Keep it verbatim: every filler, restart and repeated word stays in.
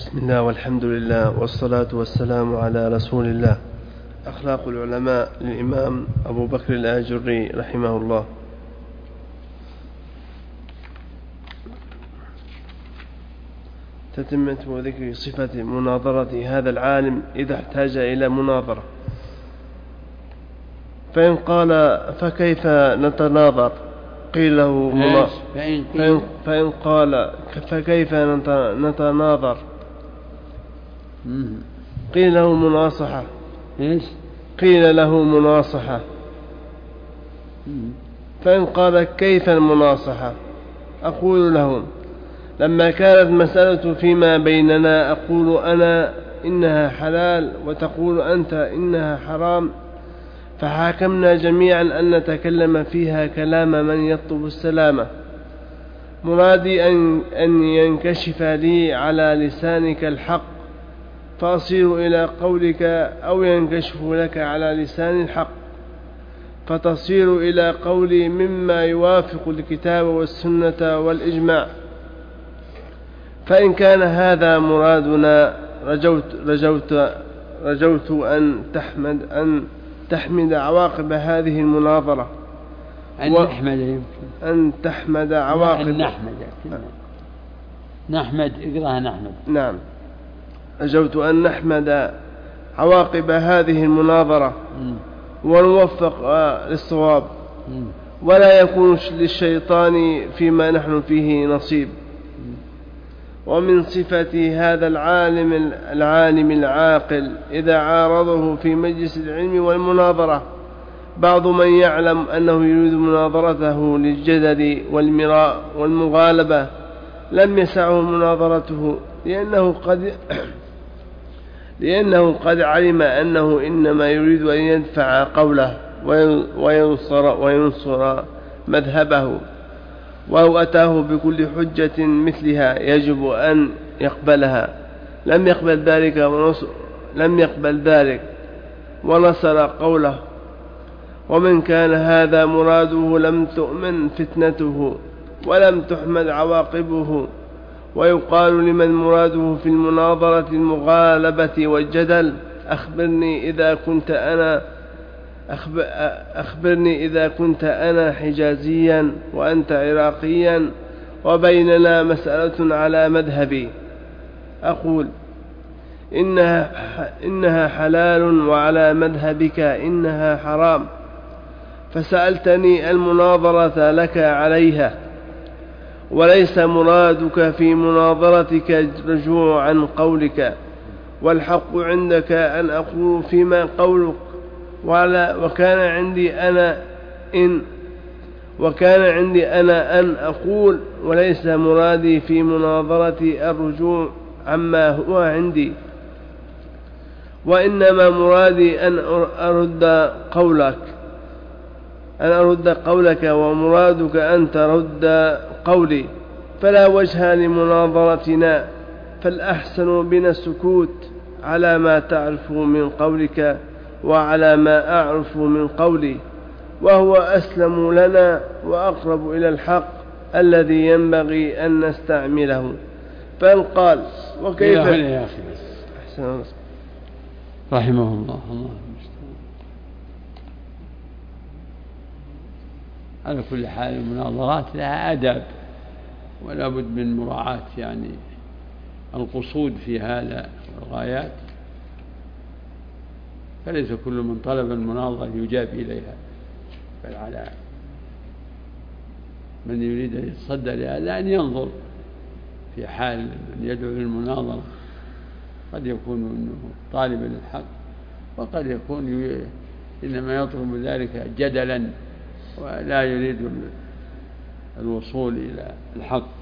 بسم الله والحمد لله والصلاة والسلام على رسول الله. أخلاق العلماء للإمام أبو بكر الآجري رحمه الله. تتمة وذكر صفة مناظرة هذا العالم إذا احتاج إلى مناظرة. فإن قال فكيف نتناظر قيل له منا... فإن, فإن, فإن قال فكيف نتناظر قيل له مناصحة قيل له مناصحة فإن قال كيف المناصحة أقول لهم لما كانت مسألة فيما بيننا أقول أنا إنها حلال وتقول أنت إنها حرام، فحاكمنا جميعا أن نتكلم فيها كلام من يطلب السلامة. مرادي أن, أن ينكشف لي على لسانك الحق فأصير إلى قولك، أو ينكشف لك على لسان الحق فتصير إلى قولي مما يوافق الكتاب والسنة والإجماع. فإن كان هذا مرادنا رجوت, رجوت, رجوت أن تحمد أن تحمد عواقب هذه المناظرة أن و... نحمد يمكن أن تحمد عواقب أن نحمد نحمد اقرأها نحمد نعم رجوت أن نحمد عواقب هذه المناظرة م. ونوفق للصواب م. ولا يكون للشيطان فيما نحن فيه نصيب. ومن صفة هذا العالم العالم العاقل إذا عارضه في مجلس العلم والمناظرة بعض من يعلم أنه يريد مناظرته للجدل والمراء والمغالبة لم يسعه مناظرته، لأنه قد لأنه قد علم أنه إنما يريد أن يدفع قوله وينصر, وينصر مذهبه، وهو أتاه بكل حجة مثلها يجب أن يقبلها. لم يقبل ذلك ونصر لم يقبل ذلك ونصر قوله. ومن كان هذا مراده لم تؤمن فتنته ولم تحمد عواقبه. ويقال لمن مراده في المناظرة المغالبة والجدل أخبرني إذا كنت أنا أخبرني إذا كنت أنا حجازيا وأنت عراقيا وبيننا مسألة على مذهبي، أقول إنها, إنها حلال وعلى مذهبك إنها حرام، فسألتني المناظرة لك عليها، وليس مرادك في مناظرتك رجوع عن قولك، والحق عندك أن أقول فيما قولك، وعلى وكان عندي أنا إن وكان عندي أنا أن أقول، وليس مرادي في مناظرتي الرجوع عما هو عندي، وإنما مرادي أن أرد قولك أن أرد قولك ومرادك أن ترد قولي، فلا وجه لمناظرتنا، فالأحسن بنا السكوت على ما تعرف من قولك وعلى ما أعرف من قولي، وهو أسلم لنا وأقرب إلى الحق الذي ينبغي أن نستعمله. فإن قال وكيف يا أخي أحسن رحمه الله. الله على كل حال المناظرات لها آداب ولا بد من مراعاة يعني القصود في هذا والغايات، فليس كل من طلب المناظرة يجاب إليها، بل على من يريد أن يتصدى لهذا أن ينظر في حال من يدعو للمناظرة، قد يكون أنه طالب للحق وقد يكون إنما يطلب ذلك جدلا ولا يريد الوصول إلى الحق.